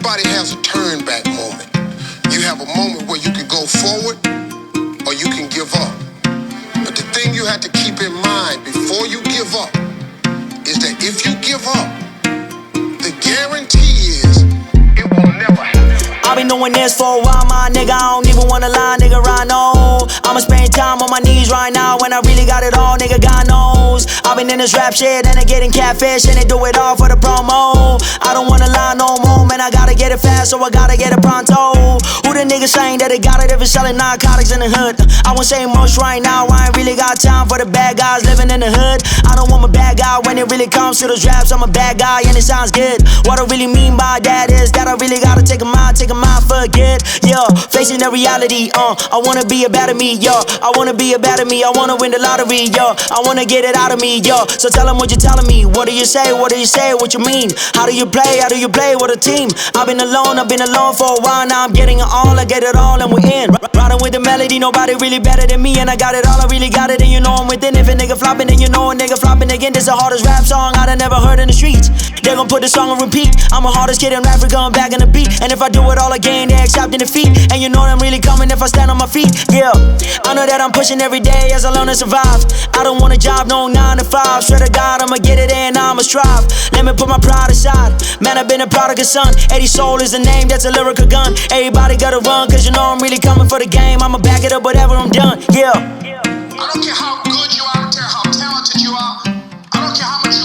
Everybody has a turn back moment. You have a moment where you can go forward or you can give up. But the thing you have to keep in mind before you give up is that if you give up, the guarantee is it will never happen. I've been doing this for a while, my nigga. I don't even wanna lie, nigga. I know I'ma spend time on my knees right now when I really got it all, nigga. God knows I've been in this rap shit and they getting catfish and they do it all for the promo. I don't wanna lie no more, man. I gotta get it fast, so I gotta get it pronto. Who the nigga saying that they got it if it's selling narcotics in the hood? I won't say much right now. I ain't really got time for the bad guys living in the hood. I don't want my bad guy when it really comes to those raps. I'm a bad guy and it sounds good. What I really mean by that is that I really gotta take a mind for good. Yeah, facing the reality. I wanna be a better me, yo. I wanna be a better me. I wanna win the lottery, yo. I wanna get it out of me, yo. So tell them what you're telling me. What do you say? What do you say? What you mean? How do you play? How do you play with a team? I've been alone for a while. Now I'm getting it all. I get it all and we're in. Riding with the melody. Nobody really better than me. And I got it all. I really got it. And you know I'm within. If a nigga flopping, then you know a nigga flopping again. This the hardest rap song I done never heard in the streets. They gon' put the song on repeat. I'm the hardest kid in rap, going back in the beat. And if I do it all again, they accepting defeat. And you know I'm really coming if I stand on my feet. Yeah, I know that I'm pushing every day as I learn to survive. I don't want a job, no 9 to 5. Swear to God, I'ma get it in, I'ma strive. Let me put my pride aside. Man, I've been a prodigal son. Eddie Soul is the name, that's a lyrical gun. Everybody gotta run, cause you know I'm really coming for the game. I'ma back it up whatever I'm done, yeah. I don't care how good you are, I don't care how talented you are, I don't care how much you